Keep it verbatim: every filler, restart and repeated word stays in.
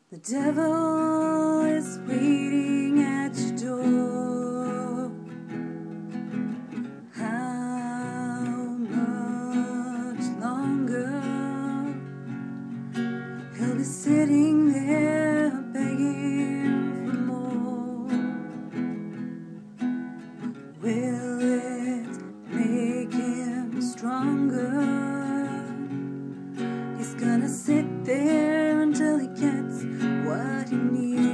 The devil is waiting at your door. How much longer? He'll be sitting there begging for more. Will it make him stronger? He's gonna sit there until he gets what he needs.